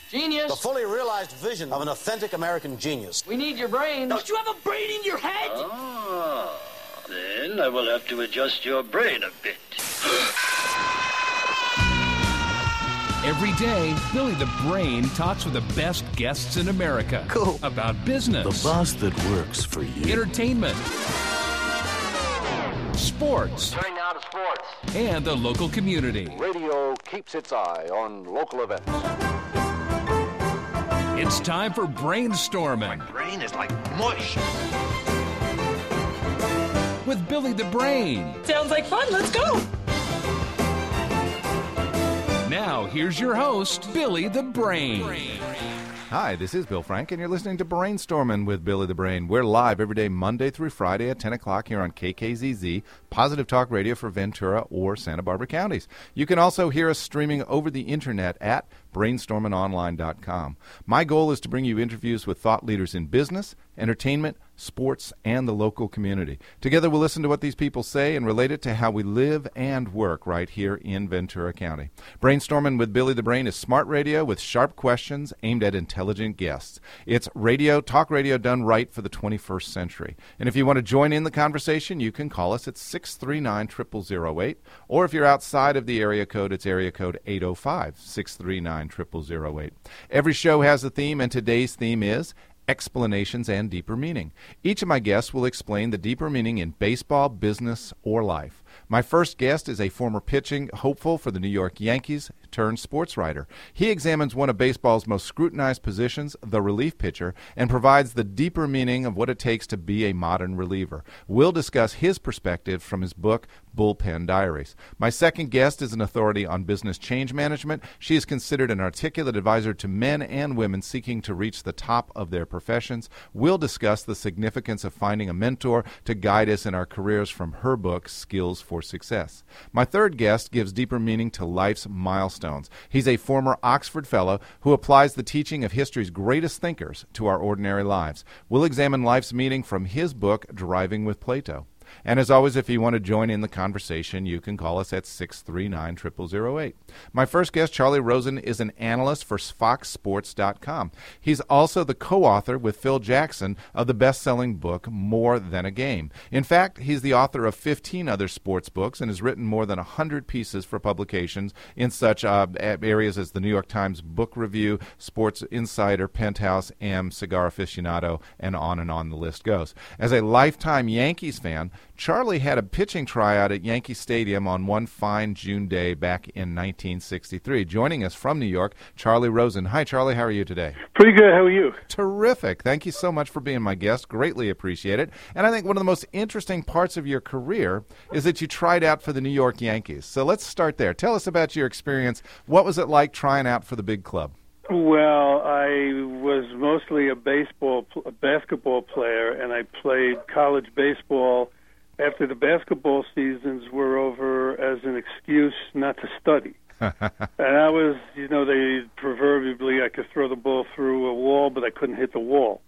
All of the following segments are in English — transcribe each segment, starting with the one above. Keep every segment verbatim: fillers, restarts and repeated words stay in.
Genius. The fully realized vision of an authentic American genius. We need your brain. Don't you have a brain in your head? Ah, then I will have to adjust your brain a bit. Every day, Billy the Brain talks with the best guests in America. Cool. About business. The boss that works for you. Entertainment. Sports. Turning now to sports. And the local community. Radio keeps its eye on local events. It's time for Brainstorming. My brain is like mush. With Billy the Brain. Sounds like fun. Let's go. Now, here's your host, Billy the Brain. Hi, this is Bill Frank, and you're listening to Brainstorming with Billy the Brain. We're live every day, Monday through Friday at ten o'clock here on K K Z Z, Positive Talk Radio for Ventura or Santa Barbara counties. You can also hear us streaming over the internet at brainstorming online dot com. My goal is to bring you interviews with thought leaders in business, entertainment, sports, and the local community. Together we'll listen to what these people say and relate it to how we live and work right here in Ventura County. Brainstorming with Billy the Brain is smart radio with sharp questions aimed at intelligent guests. It's radio, talk radio done right for the twenty-first century. And if you want to join in the conversation, you can call us at six three nine, zero zero zero eight, or if you're outside of the area code, it's area code eight oh five, six three nine, zero zero zero eight. Every show has a theme, and today's theme is explanations and deeper meaning. Each of my guests will explain the deeper meaning in baseball, business, or life. My first guest is a former pitching hopeful for the New York Yankees turned sports writer. He examines one of baseball's most scrutinized positions, the relief pitcher, and provides the deeper meaning of what it takes to be a modern reliever. We'll discuss his perspective from his book, Bullpen Diaries. My second guest is an authority on business change management. She is considered an articulate advisor to men and women seeking to reach the top of their professions. We'll discuss the significance of finding a mentor to guide us in our careers from her book, Skills for Success. My third guest gives deeper meaning to life's milestones. He's a former Oxford Fellow who applies the teaching of history's greatest thinkers to our ordinary lives. We'll examine life's meaning from his book, Driving with Plato. And as always, if you want to join in the conversation, you can call us at six three nine, zero zero zero eight. My first guest, Charlie Rosen, is an analyst for Fox Sports dot com. He's also the co-author with Phil Jackson of the best-selling book, More Than a Game. In fact, he's the author of fifteen other sports books and has written more than one hundred pieces for publications in such uh, areas as the New York Times Book Review, Sports Insider, Penthouse, M, Cigar Aficionado, and on and on the list goes. As a lifetime Yankees fan, Charlie had a pitching tryout at Yankee Stadium on one fine June day back in nineteen sixty-three. Joining us from New York, Charlie Rosen. Hi, Charlie. How are you today? Pretty good. How are you? Terrific. Thank you so much for being my guest. Greatly appreciate it. And I think one of the most interesting parts of your career is that you tried out for the New York Yankees. So let's start there. Tell us about your experience. What was it like trying out for the big club? Well, I was mostly a baseball, a basketball player, and I played college baseball after the basketball seasons were over as an excuse not to study. And I was, you know, they proverbially I could throw the ball through a wall, but I couldn't hit the wall.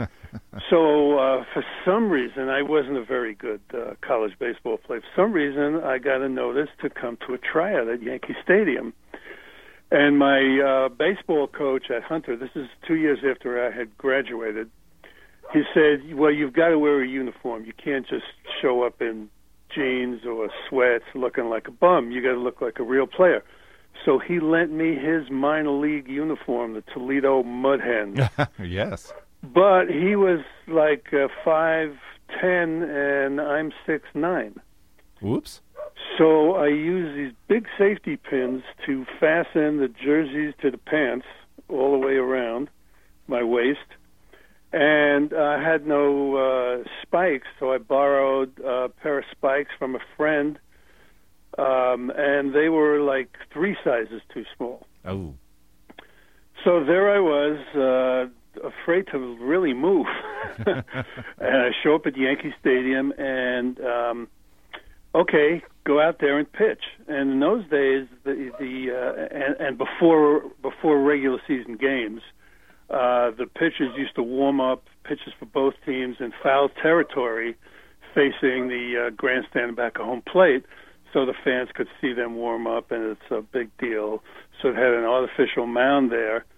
So uh, for some reason, I wasn't a very good uh, college baseball player. For some reason, I got a notice to come to a tryout at Yankee Stadium. And my uh, baseball coach at Hunter, this is two years after I had graduated, he said, well, you've got to wear a uniform. You can't just show up in jeans or sweats looking like a bum. You got to look like a real player. So he lent me his minor league uniform, the Toledo Mud Hens. Yes. But he was like uh, five ten, and I'm six nine. Whoops. So I used these big safety pins to fasten the jerseys to the pants all the way around my waist. And I had no uh, spikes, so I borrowed a pair of spikes from a friend, um, and they were like three sizes too small. Oh. So there I was, uh, afraid to really move. And I show up at Yankee Stadium, and, um, okay, go out there and pitch. And in those days, the, the uh, and, and before before regular season games, Uh, the pitchers used to warm up pitches for both teams in foul territory facing the uh, grandstand back of home plate so the fans could see them warm up, and it's a big deal. So it had an artificial mound there.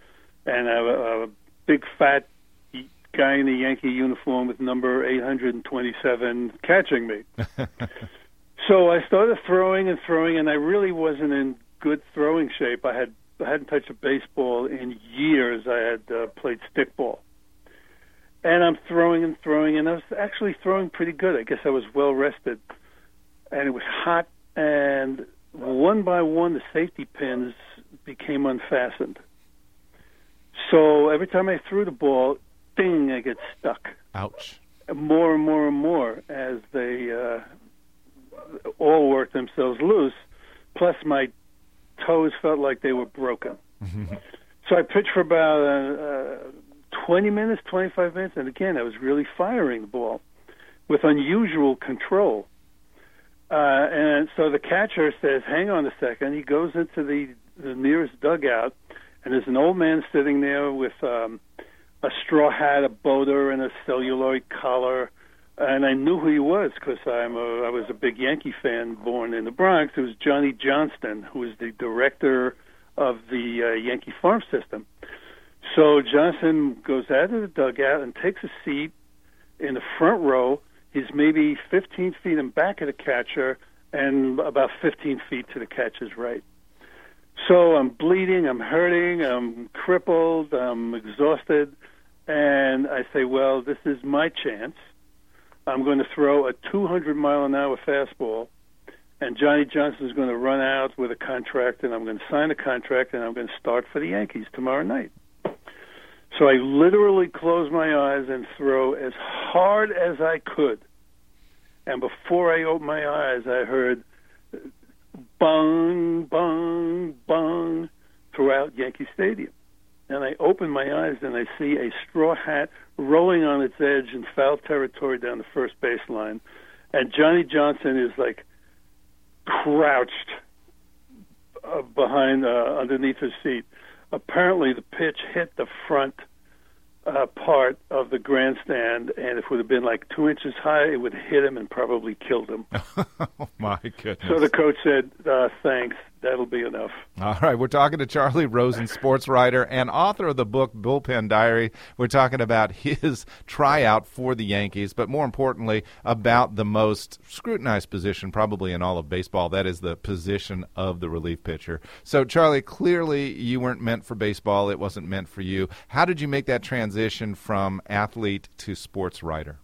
and a, a big fat guy in a Yankee uniform with number eight hundred twenty-seven catching me. So I started throwing and throwing, and I really wasn't in good throwing shape. I had I hadn't touched a baseball in years. I had uh, played stickball. And I'm throwing and throwing, and I was actually throwing pretty good. I guess I was well rested. And it was hot, and one by one the safety pins became unfastened. So every time I threw the ball, ding, I get stuck. Ouch. More and more and more as they uh, all worked themselves loose. Plus my toes felt like they were broken. So I pitched for about uh, uh, twenty minutes, twenty-five minutes, and again, I was really firing the ball with unusual control. Uh, and so the catcher says, hang on a second. He goes into the, the nearest dugout, and there's an old man sitting there with um, a straw hat, a boater, and a celluloid collar. And I knew who he was because I'm a, I was a big Yankee fan born in the Bronx. It was Johnny Johnston, who was the director of the uh, Yankee farm system. So Johnson goes out of the dugout and takes a seat in the front row. He's maybe fifteen feet in back of the catcher and about fifteen feet to the catcher's right. So I'm bleeding, I'm hurting, I'm crippled, I'm exhausted, and I say, well, this is my chance. I'm going to throw a two hundred mile an hour fastball, and Johnny Johnson's going to run out with a contract, and I'm going to sign a contract, and I'm going to start for the Yankees tomorrow night. So I literally close my eyes and throw as hard as I could. And before I opened my eyes, I heard bang, bang, bang throughout Yankee Stadium. And I open my eyes and I see a straw hat rolling on its edge in foul territory down the first baseline. And Johnny Johnson is like crouched uh, behind, uh, underneath his seat. Apparently the pitch hit the front uh, part of the grandstand, and if it would have been like two inches high, it would have hit him and probably killed him. Oh, my goodness. So the coach said, uh, thanks, that'll be enough. All right, we're talking to Charlie Rosen, sports writer and author of the book Bullpen Diary. We're talking about his tryout for the Yankees, but more importantly, about the most scrutinized position probably in all of baseball. That is the position of the relief pitcher. So, Charlie, clearly you weren't meant for baseball. It wasn't meant for you. How did you make that transition from athlete to sports writer?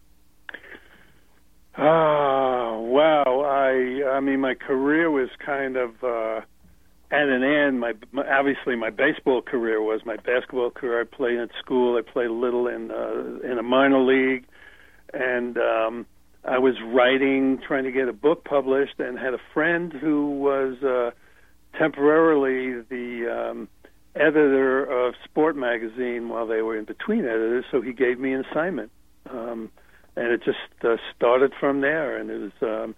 Ah, wow. I I mean, my career was kind of uh, at an end. My, my obviously my baseball career was. My basketball career, I played at school. I played a little in uh, in a minor league, and um, I was writing, trying to get a book published, and had a friend who was uh, temporarily the um, editor of Sport magazine while they were in between editors. So he gave me an assignment. Um, And it just uh, started from there. And it was um,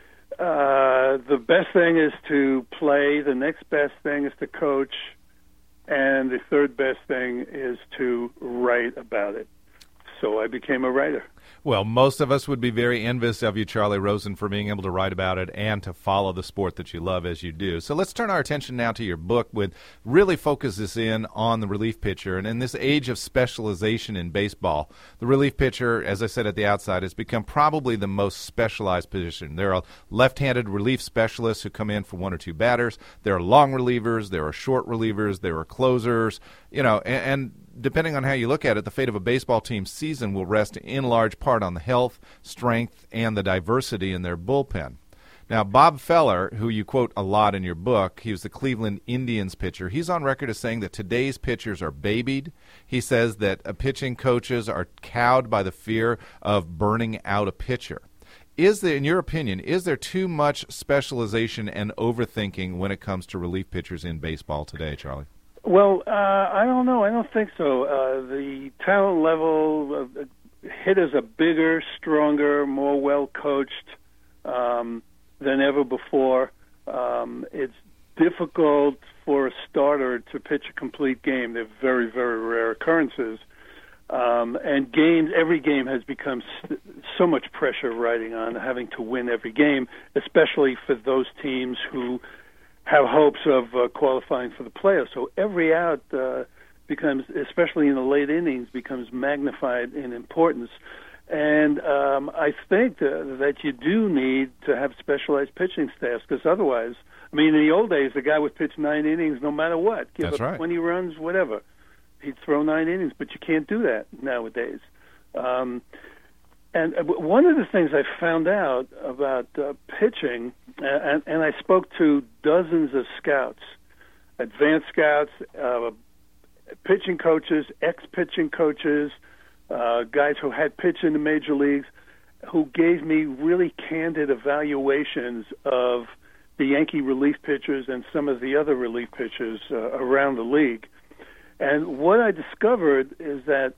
uh, the best thing is to play. The next best thing is to coach. And the third best thing is to write about it. So I became a writer. Well, most of us would be very envious of you, Charlie Rosen, for being able to write about it and to follow the sport that you love as you do. So let's turn our attention now to your book, which really focuses in on the relief pitcher. And in this age of specialization in baseball, the relief pitcher, as I said at the outside, has become probably the most specialized position. There are left-handed relief specialists who come in for one or two batters. There are long relievers. There are short relievers. There are closers. You know, and, and depending on how you look at it, the fate of a baseball team's season will rest in large part on the health, strength, and the diversity in their bullpen. Now, Bob Feller, who you quote a lot in your book, he was the Cleveland Indians pitcher. He's on record as saying that today's pitchers are babied. He says that uh, pitching coaches are cowed by the fear of burning out a pitcher. Is there, in your opinion, is there too much specialization and overthinking when it comes to relief pitchers in baseball today, Charlie? Well, uh, I don't know. I don't think so. Uh, the talent level, uh, hitters are bigger, stronger, more well-coached um, than ever before. Um, it's difficult for a starter to pitch a complete game. They're very, very rare occurrences. Um, and games, every game has become so much pressure riding on having to win every game, especially for those teams who have hopes of uh, qualifying for the playoffs. So every out, uh, becomes, especially in the late innings, becomes magnified in importance. And um, I think that, that you do need to have specialized pitching staffs, because otherwise, I mean, in the old days, the guy would pitch nine innings no matter what. Give That's up right. twenty runs, whatever. He'd throw nine innings, but you can't do that nowadays. Um, and one of the things I found out about uh, pitching, uh, and, and I spoke to dozens of scouts, advanced scouts, uh, pitching coaches, ex-pitching coaches, uh, guys who had pitched in the major leagues, who gave me really candid evaluations of the Yankee relief pitchers and some of the other relief pitchers uh, around the league. And what I discovered is that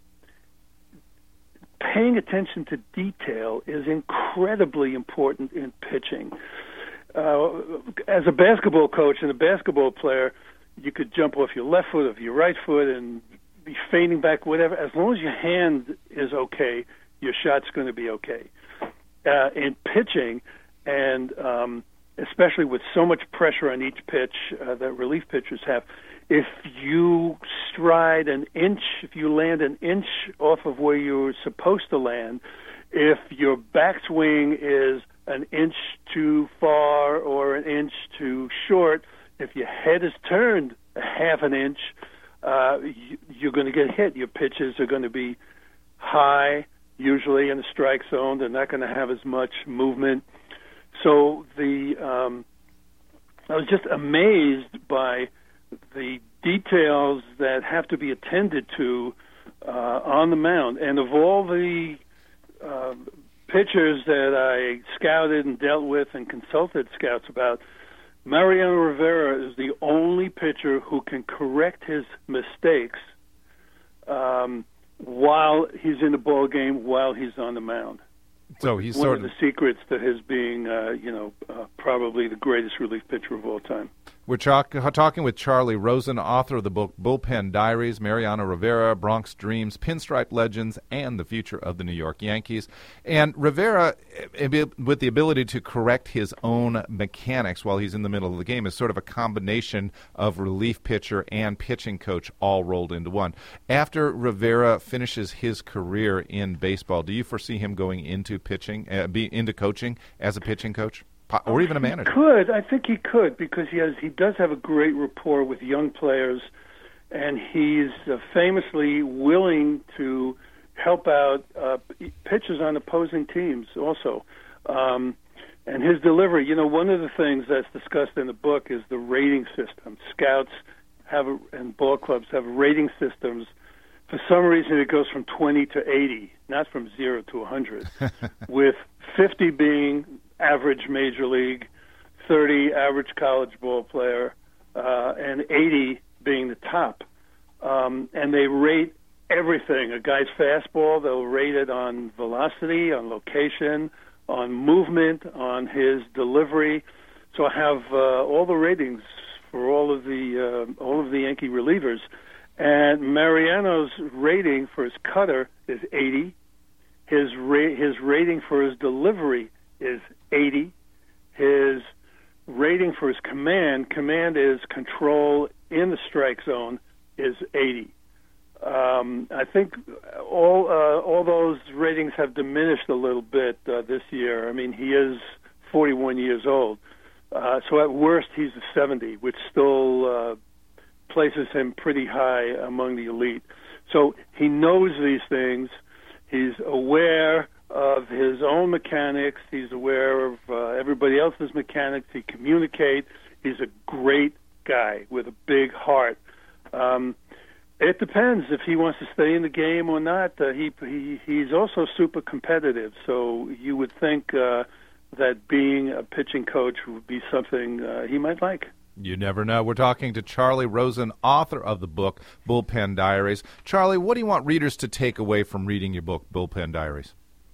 paying attention to detail is incredibly important in pitching. Uh, as a basketball coach and a basketball player, you could jump off your left foot, off your right foot, and be fading back, whatever. As long as your hand is okay, your shot's going to be okay. Uh, in pitching, and um, especially with so much pressure on each pitch uh, that relief pitchers have, if you stride an inch, if you land an inch off of where you're supposed to land, if your backswing is an inch too far or an inch too short, if your head is turned a half an inch, uh, you, you're going to get hit. Your pitches are going to be high, usually in the strike zone. They're not going to have as much movement. So the um, I was just amazed by the details that have to be attended to uh, on the mound. And of all the uh, pitchers that I scouted and dealt with and consulted scouts about, Mariano Rivera is the only pitcher who can correct his mistakes um, while he's in the ball game, while he's on the mound. So he's one sort of of the secrets to his being, uh, you know, uh, probably the greatest relief pitcher of all time. We're talk- talking with Charlie Rosen, author of the book Bullpen Diaries, Mariano Rivera, Bronx Dreams, Pinstripe Legends, and the Future of the New York Yankees. And Rivera, with the ability to correct his own mechanics while he's in the middle of the game, is sort of a combination of relief pitcher and pitching coach all rolled into one. After Rivera finishes his career in baseball, do you foresee him going into pitching, uh, be into coaching as a pitching coach? Or even a manager? He could. I think he could, because he has. He does have a great rapport with young players, and he's uh, famously willing to help out uh, pitchers on opposing teams also. Um, and his delivery, you know, one of the things that's discussed in the book is the rating system. Scouts have a, and ball clubs have rating systems. For some reason, it goes from twenty to eighty, not from zero to one hundred, with fifty being average major league, thirty average college ball player, uh, and eighty being the top. Um, and they rate everything. A guy's fastball, they'll rate it on velocity, on location, on movement, on his delivery. So I have uh, all the ratings for all of the uh, all of the Yankee relievers. And Mariano's rating for his cutter is eighty. His ra- his rating for his delivery is eighty. His rating for his command, command is control in the strike zone, is eighty. Um, I think all uh, all those ratings have diminished a little bit uh, this year. I mean, he is forty-one years old. Uh, so at worst, he's a seventy, which still uh, places him pretty high among the elite. So he knows these things. He's aware of his own mechanics. He's aware of uh, everybody else's mechanics. He communicates. He's a great guy with a big heart. Um, it depends if he wants to stay in the game or not. Uh, he, he he's also super competitive, so you would think uh, that being a pitching coach would be something uh, he might like. You never know. We're talking to Charlie Rosen, author of the book Bullpen Diaries. Charlie, what do you want readers to take away from reading your book, Bullpen Diaries?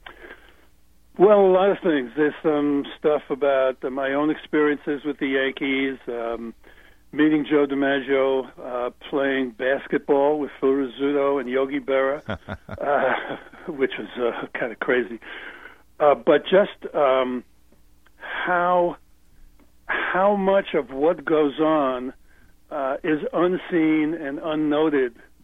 Well, a lot of things. There's some stuff about uh, my own experiences with the Yankees, um, meeting Joe DiMaggio, uh, playing basketball with Phil Rizzuto and Yogi Berra, uh, which was uh, kind of crazy. Uh, but just um, how how much of what goes on uh, is unseen and unnoted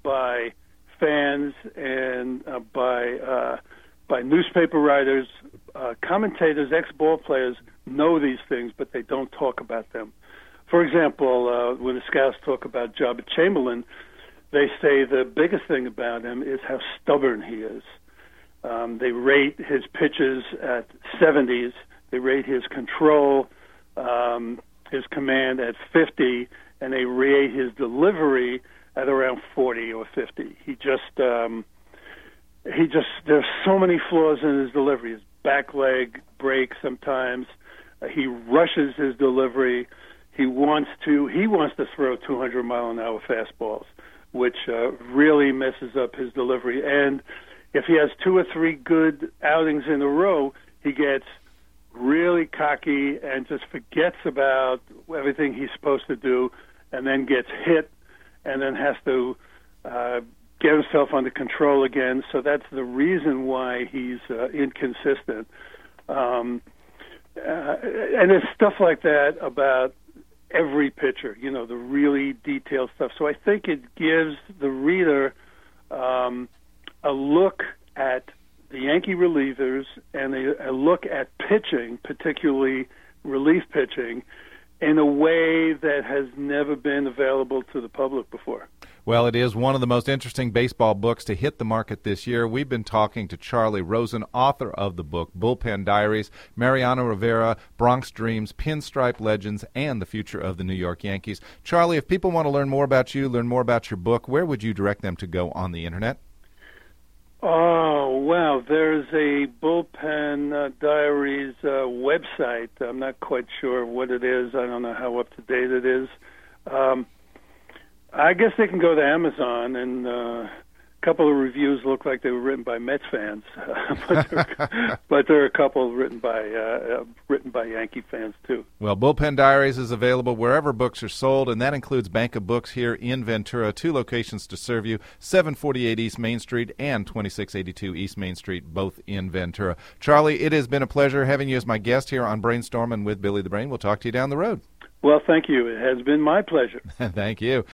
by fans and uh, by uh, by newspaper writers, uh, commentators, ex-ball players know these things, but they don't talk about them. For example, uh, when the scouts talk about Joba Chamberlain, they say the biggest thing about him is how stubborn he is. Um, they rate his pitches at seventies. They rate his control, um, his command at fifty, and they rate his delivery at around forty or fifty. He just, um, he just, there's so many flaws in his delivery. His back leg breaks sometimes. Uh, he rushes his delivery. He wants to, he wants to throw two hundred mile an hour fastballs, which uh, really messes up his delivery. And if he has two or three good outings in a row, he gets really cocky and just forgets about everything he's supposed to do, and then gets hit, and then has to uh, get himself under control again. So that's the reason why he's uh, inconsistent. Um, uh, and there's stuff like that about every pitcher, you know, the really detailed stuff. So I think it gives the reader um, a look at the Yankee relievers and a, a look at pitching, particularly relief pitching, in a way that has never been available to the public before. Well, it is one of the most interesting baseball books to hit the market this year. We've been talking to Charlie Rosen, author of the book Bullpen Diaries, Mariano Rivera, Bronx Dreams, Pinstripe Legends, and the Future of the New York Yankees. Charlie, if people want to learn more about you, learn more about your book, where would you direct them to go on the Internet? Oh, well, there's a Bullpen uh, Diaries uh, website. I'm not quite sure what it is. I don't know how up-to-date it is. Um, I guess they can go to Amazon, and uh, a couple of reviews look like they were written by Mets fans, but, there, but there are a couple written by uh, uh, written by Yankee fans too. Well, Bullpen Diaries is available wherever books are sold, and that includes Bank of Books here in Ventura, two locations to serve you, seven forty-eight East Main Street and twenty-six eighty-two East Main Street, both in Ventura. Charlie, it has been a pleasure having you as my guest here on Brainstorming with Billy the Brain. We'll talk to you down the road. Well, thank you. It has been my pleasure. Thank you.